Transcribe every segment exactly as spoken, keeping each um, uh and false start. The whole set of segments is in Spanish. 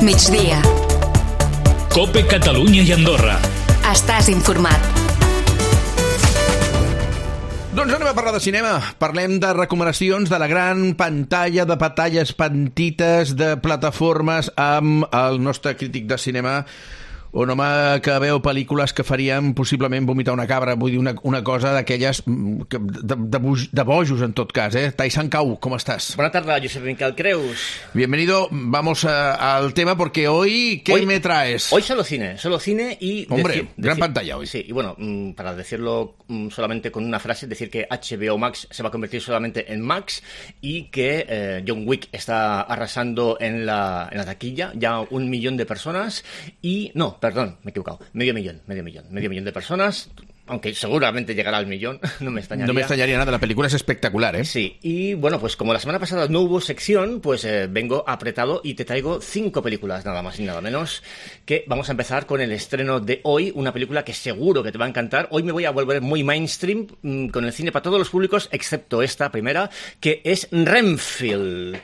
migdia. COPE Catalunya i Andorra. Estàs informat. Doncs anem a parlar de cinema. Parlem de recomanacions de la gran pantalla, de pantalles petites, de plataformes, amb el nostre crític de cinema, un home que veu pel·lícules que farien possiblement vomitar una cabra, vull dir, una, una cosa d'aquelles de, de, de bojos, en tot cas, eh? Taisan Cau, ¿cómo estás? Buenas tardes, Josep Miquel Creus. Bienvenido, vamos a, al tema, porque hoy, ¿qué hoy, me traes? Hoy solo cine, solo cine y... Hombre, decir, gran decir, pantalla hoy. Sí, y bueno, para decirlo solamente con una frase, decir que H B O Max se va a convertir solamente en Max y que eh, John Wick está arrasando en la, en la taquilla, ya un millón de personas y... No, perdón, me he equivocado. Medio millón, medio millón, medio millón de personas, aunque seguramente llegará al millón, no me extrañaría. No me extrañaría nada, la película es espectacular, ¿eh? Sí, y bueno, pues como la semana pasada no hubo sección, pues eh, vengo apretado y te traigo cinco películas, nada más y nada menos, que vamos a empezar con el estreno de hoy, una película que seguro que te va a encantar. Hoy me voy a volver muy mainstream, mmm, con el cine para todos los públicos, excepto esta primera, que es Renfield.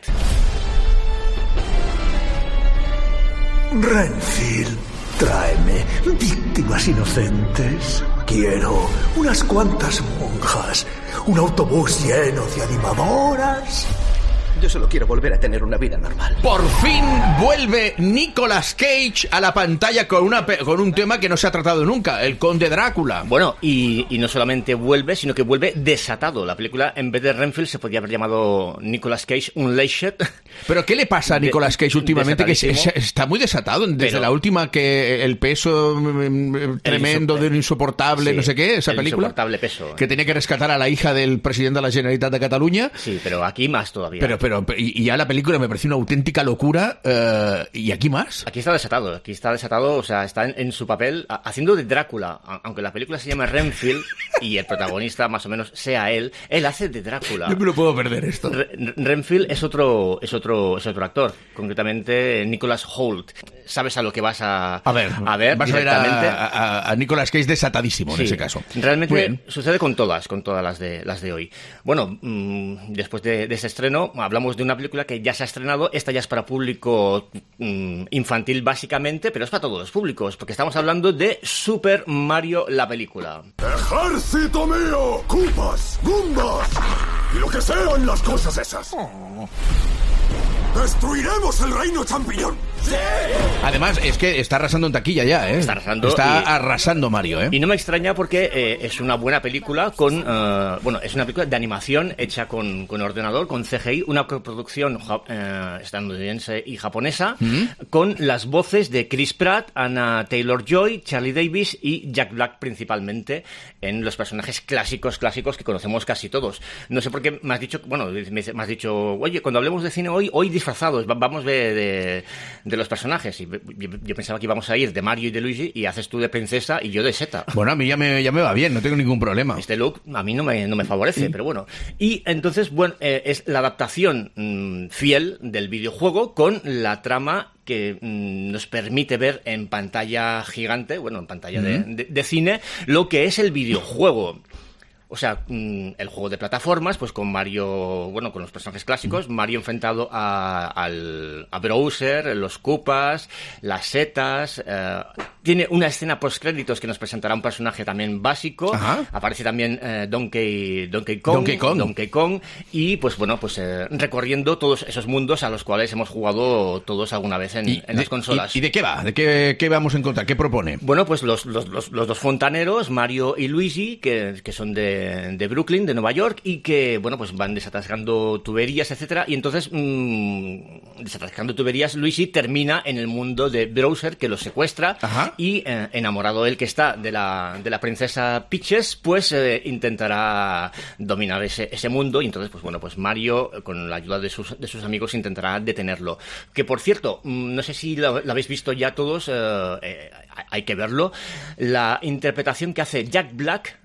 Renfield, tráeme víctimas inocentes. Quiero unas cuantas monjas, un autobús lleno de animadoras. Yo solo quiero volver a tener una vida normal. Por fin vuelve Nicolas Cage a la pantalla con, una, con un tema que no se ha tratado nunca, el Conde Drácula. Bueno, y, y no solamente vuelve, sino que vuelve desatado. La película, en vez de Renfield, se podría haber llamado Nicolas Cage Unleashed. ¿Pero qué le pasa a Nicolas Cage últimamente? Que se, se, está muy desatado. Desde Pero, la última, que el peso tremendo, de un insoportable, sí, no sé qué, esa el película. Insoportable peso. Que tenía que rescatar a la hija del presidente de la Generalitat de Cataluña. Sí, pero aquí más todavía. Pero, pero Pero, y ya la película me pareció una auténtica locura. Uh, ¿Y aquí más? Aquí está desatado, aquí está desatado, o sea, está en, en su papel haciendo de Drácula. Aunque la película se llama Renfield y el protagonista más o menos sea él, él hace de Drácula. No me lo puedo perder esto. Re Renfield es otro, es otro, es otro actor, concretamente Nicholas Hoult. Sabes a lo que vas a, a ver. A ver vas a ver a, a, a Nicolas Cage desatadísimo, sí, en ese caso. Realmente sucede con todas, con todas las de las de hoy. Bueno, mmm, después de, de ese estreno hablamos de una película que ya se ha estrenado. Esta ya es para público mmm, infantil básicamente, pero es para todos los públicos, porque estamos hablando de Super Mario la película. ¡Ejército mío! ¡Koopas! ¡Goombas! ¡Y lo que sean las cosas esas! Oh. ¡Destruiremos el reino champiñón! ¡Sí! Además, es que está arrasando en taquilla ya, ¿eh? Está arrasando. Está y, arrasando Mario, ¿eh? Y no me extraña porque eh, es una buena película con... Uh, bueno, es una película de animación hecha con, con ordenador, con C G I, una coproducción uh, estadounidense y japonesa, ¿Mm? Con las voces de Chris Pratt, Anna Taylor-Joy, Charlie Davis y Jack Black principalmente, en los personajes clásicos, clásicos que conocemos casi todos. No sé por qué me has dicho... Bueno, me has dicho, oye, cuando hablemos de cine hoy, hoy disfrazados, vamos de... de de los personajes, y yo, yo pensaba que íbamos a ir de Mario y de Luigi, y haces tú de princesa y yo de Seta. Bueno, a mí ya me, ya me va bien, no tengo ningún problema. Este look a mí no me, no me favorece, sí. Pero bueno. Y entonces, bueno, eh, es la adaptación mmm, fiel del videojuego con la trama que mmm, nos permite ver en pantalla gigante, bueno, en pantalla mm. de, de, de cine, lo que es el videojuego. O sea, el juego de plataformas, pues con Mario, bueno, con los personajes clásicos, Mario enfrentado a, al, a Bowser, los Koopas, las setas. Eh, tiene una escena post-créditos que nos presentará un personaje también básico. Ajá. Aparece también eh, Donkey, Donkey Kong. Donkey Kong. Donkey Kong. Y, pues bueno, pues eh, recorriendo todos esos mundos a los cuales hemos jugado todos alguna vez en, en las de, consolas. ¿Y, ¿Y de qué va? ¿De qué, qué vamos a encontrar? ¿Qué propone? Bueno, pues los, los, los, los dos fontaneros, Mario y Luigi, que, que son de de Brooklyn, de Nueva York, y que, bueno, pues van desatascando tuberías, etcétera, y entonces, mmm, desatascando tuberías, Luigi termina en el mundo de Bowser, que lo secuestra. Ajá. Y eh, enamorado él que está de la, de la princesa Peaches, pues eh, intentará dominar ese, ese mundo, y entonces, pues bueno, pues Mario, con la ayuda de sus, de sus amigos, intentará detenerlo. Que, por cierto, no sé si lo, lo habéis visto ya todos, eh, eh, hay que verlo, la interpretación que hace Jack Black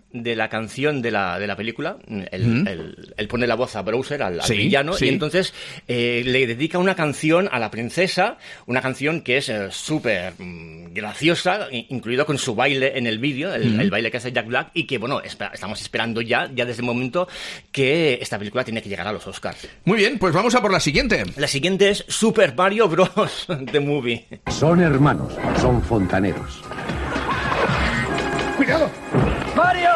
de la canción de la, de la película. Él, Mm. él- él pone la voz a Bowser, al, al Sí, villano, sí. y entonces eh, le dedica una canción a la princesa, una canción que es eh, súper mm, graciosa, i- incluido con su baile en el vídeo, el, Mm. el baile que hace Jack Black, y que, bueno, espera- estamos esperando ya, ya desde el momento que esta película tiene que llegar a los Oscars. Muy bien, pues vamos a por la siguiente. La siguiente es Super Mario Bros. The Movie. Son hermanos, son fontaneros. ¡Cuidado! ¡Mario!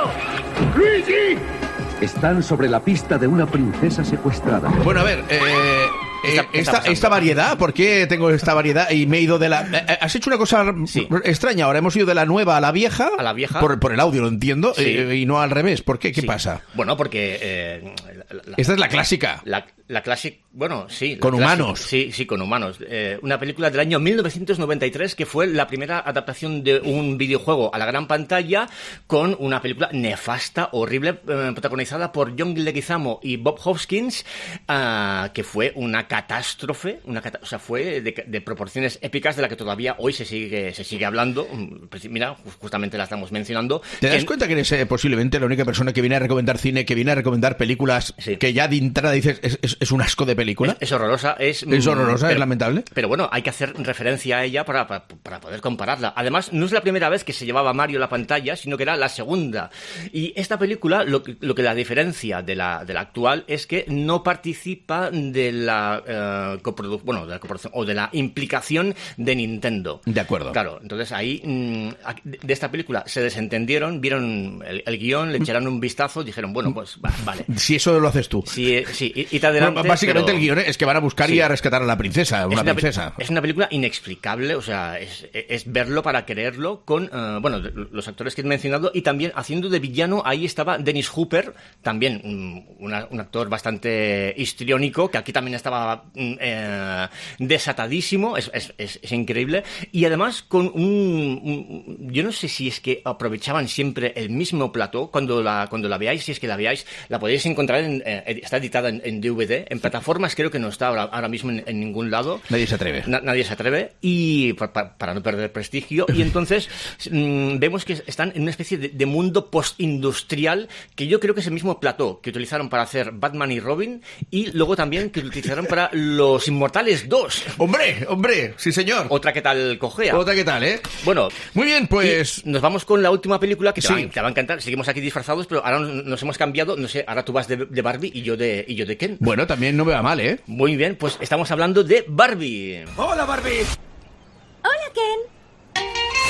¡Luigi! Están sobre la pista de una princesa secuestrada. Bueno, a ver, eh, eh, ¿Qué está- qué está esta, pasando? esta variedad, ¿por qué tengo esta variedad? Y me he ido de la... eh, eh, has hecho una cosa Sí. extraña, ahora hemos ido de la nueva a la vieja. A la vieja. Por, por el audio, lo entiendo, Sí. eh, y no al revés. ¿Por qué? ¿Qué Sí. pasa? Bueno, porque... eh, la, la- Esta es la clásica. La, la clásica, bueno, sí. la Con clásica- humanos. Sí, sí, con humanos. Eh, una película del año mil novecientos noventa y tres que fue la primera adaptación de un videojuego a la gran pantalla con una película nefasta, horrible, eh, protagonizada por John Leguizamo y Bob Hoskins, ah, que fue una catástrofe, una cata- o sea, fue de, de proporciones épicas de la que todavía hoy se sigue, se sigue hablando. Mm, pues mira, ju- justamente la estamos mencionando. ¿Te das Que- cuenta que eres eh, posiblemente la única persona que viene a recomendar cine, que viene a recomendar películas, Sí. que ya de entrada dices, es, es- es un asco de película? Es, es horrorosa, es... Es horrorosa, mm, es lamentable. Pero bueno, hay que hacer referencia a ella para, para, para poder compararla. Además, no es la primera vez que se llevaba Mario a la pantalla, sino que era la segunda. Y esta película, lo, que- lo que la diferencia de la, de la actual es que no participa de la eh, coproducción, bueno, de la coproducción, o de la implicación de Nintendo. De acuerdo. Claro, entonces ahí mm, aquí- de esta película se desentendieron, vieron el, el guión, le echaron un vistazo, dijeron, bueno, pues va- vale. Si eso lo haces tú. Sí, eh, sí, y, y te adelante, Bueno, básicamente pero- el guión es que van a buscar y Sí. a rescatar a la princesa, una, es una, pe- princesa. es una película inexplicable, o sea, es, es verlo para creerlo con, eh, bueno, los actores que he mencionado y también haciendo de villano, ahí estaba Dennis Hooper, también mm, una- un actor bastante histriónico, que aquí también estaba mm, eh, desatadísimo, es, es- es- es increíble, y además con un, un- yo no sé si es que aprovechaban siempre el mismo plató, cuando la, cuando la veáis, si es que la veáis, la podéis encontrar, en, eh, está editada en, en D V D, en plataformas creo que no está ahora, ahora mismo en, en ningún lado. Nadie se atreve. Na- nadie se atreve y pa- pa- para no perder prestigio y entonces mm, vemos que están en una especie de, de mundo postindustrial que yo creo que es el mismo plató que utilizaron para hacer Batman y Robin y luego también que utilizaron para Los Inmortales dos. ¡Hombre! ¡Hombre! ¡Sí, señor! Otra que tal cojea. Otra que tal, ¿eh? Bueno, Muy bien, pues... y nos vamos con la última película que te, Sí. va, te va a encantar. Seguimos aquí disfrazados, pero ahora nos nos hemos cambiado. No sé, ahora tú vas de, de Barbie y yo de, y yo de Ken. Bueno, también no me va mal, ¿eh? Muy bien, pues estamos hablando de Barbie. ¡Hola, Barbie! Hola, Ken.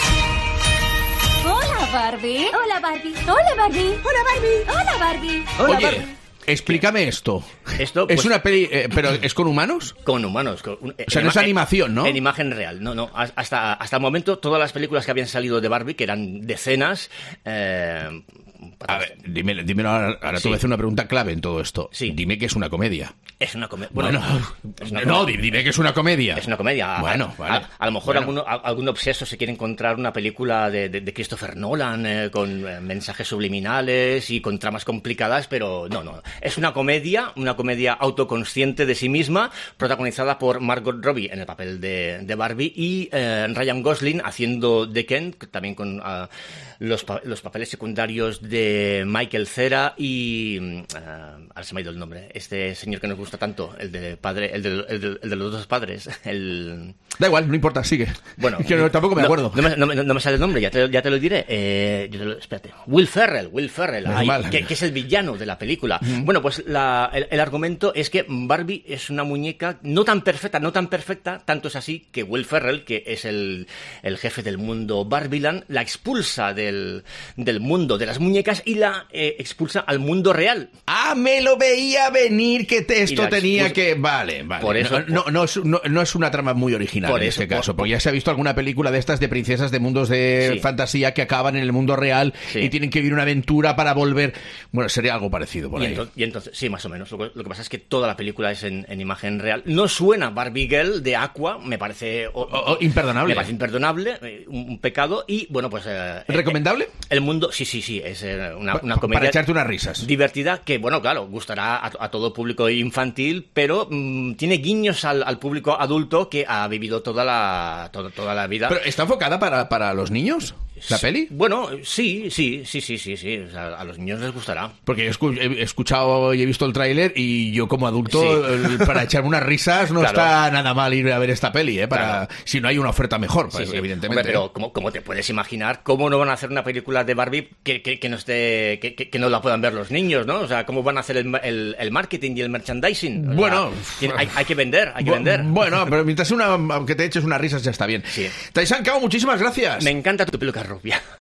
Hola, Barbie. Hola, Barbie. Hola, Barbie. Hola, Barbie. Hola, Barbie. Hola, Oye, Barbie. explícame esto. Esto, es pues, una peli... eh, ¿pero es con humanos? con humanos. Con, un- O sea, en no es ima- animación, ¿no? En imagen real. No, no. Has- Hasta, hasta el momento, todas las películas que habían salido de Barbie, que eran decenas... Eh, A ver, dime, dímelo ahora, ahora te Sí. voy a hacer una pregunta clave en todo esto. Sí. Dime que es una comedia. es una comedia. Bueno, es una no, comedia. di- dime que es una comedia. Es una comedia. A- Bueno, a, vale. a, a lo mejor Bueno. alguno, a- algún obseso se quiere encontrar una película de, de- de Christopher Nolan eh, con eh, mensajes subliminales y con tramas complicadas, pero no, no. Es una comedia, una comedia autoconsciente de sí misma, protagonizada por Margot Robbie en el papel de, de Barbie y eh, Ryan Gosling haciendo de Ken, también con ah, los, pa- los papeles secundarios de Michael Cera y... mm, ah, ahora se me ha ido el nombre. Este señor que nos gusta tanto, el de padre, el de, el de- el de los dos padres, el... Da igual, no importa, sigue. Bueno, que no, tampoco me no, acuerdo. No, me, no me- no me sale el nombre, ya te, ya te lo diré. Eh, yo te lo- espérate. Will Ferrell, Will Ferrell, ay, Normal. que, que es el villano de la película. Bueno, pues la- el, el argumento es que Barbie es una muñeca no tan perfecta, no tan perfecta, tanto es así que Will Ferrell, que es el, el jefe del mundo Barbieland, la expulsa del, del mundo de las muñecas y la eh, expulsa al mundo real. Ah, me lo veía venir que te- esto la tenía expulsa- que... Vale, vale. Por eso- no, no, no es, no, no es una trama muy original Por en eso, este caso, por- porque ya se ha visto alguna película de estas de princesas de mundos de Sí. fantasía que acaban en el mundo real Sí. y tienen que vivir una aventura para volver... Bueno, sería algo parecido por Y, ahí. ento- y entonces, sí, más o menos. Lo que, lo que pasa es que toda la película es en, en imagen real. No suena Barbie Girl de Aqua, me parece... o- O- o imperdonable. Me parece imperdonable, eh, un, un pecado. Y, bueno, pues... eh, ¿Recomendable? eh, El mundo, sí, sí, sí, es eh, una, una Pa- comedia... Para echarte unas risas. divertida que, bueno, claro, gustará a, a todo público infantil, pero mm, tiene guiños al, al público adulto que ha vivido toda la, toda, toda la vida. ¿Pero está enfocada para, para los niños? ¿La peli? Bueno, sí, sí, sí, sí, sí, sí. O sea, a los niños les gustará. Porque yo he escuchado y he visto el tráiler y yo como adulto, sí. para echarme unas risas no claro. está nada mal ir a ver esta peli, ¿eh? Para, claro. si no hay una oferta mejor, pues, sí, sí. evidentemente. Hombre, pero ¿cómo, ¿cómo te puedes imaginar? ¿Cómo no van a hacer una película de Barbie que, que, que, no, esté, que, que, que no la puedan ver los niños, ¿no? O sea, ¿cómo van a hacer el, el, el marketing y el merchandising? O bueno... sea, hay, hay que vender, hay que bu- vender. Bueno, pero mientras una, aunque te eches unas risas ya está bien. Sí. Taisan Kao, muchísimas gracias. Me encanta tu peluca rubia.